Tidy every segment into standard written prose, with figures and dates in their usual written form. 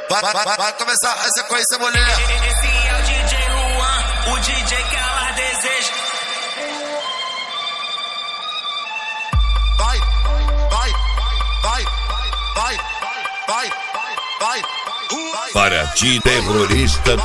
Vai começar a sequência, mulher. Esse é o DJ Juan, o DJ que ela deseja. Vai, vai, vai, vai, vai, vai, vai. Para ti, terrorista.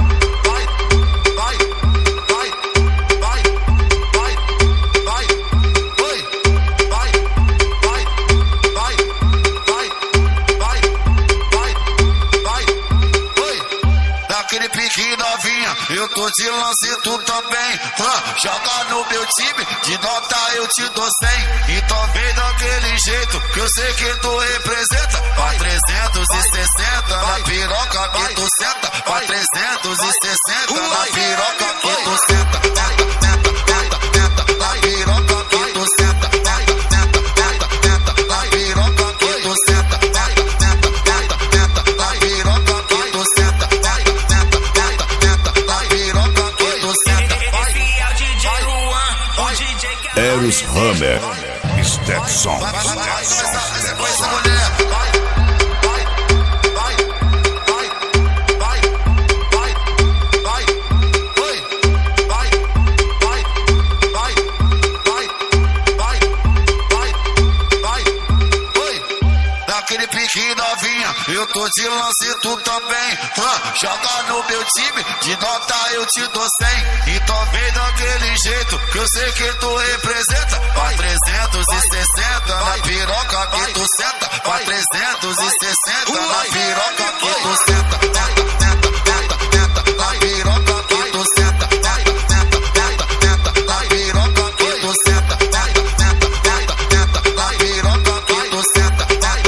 Aquele pique novinha, eu tô de lance, tu também. Joga no meu time, de nota eu te dou 100. Então vem daquele jeito, que eu sei que tu representa. Vai 360 na piroca que tu senta. Vai 360 na piroca que tu senta. Na piroca que tu senta. Na piroca que tu senta. Eros Hammer, Stetson. Daquele pique novinha, eu tô de lance, tu também. Joga no meu time, de nota eu te dou 100. Então vem daquele jeito, que eu sei que tu representa. Vai 360 na piroca que tu senta. Vai 360 na piroca que tu senta. Na piroca que tu senta. Na piroca que tu senta. Na piroca que tu senta.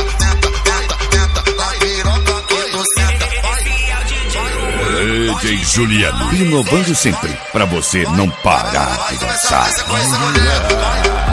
DJ Juliano, inovando sempre, pra você não parar de dançar.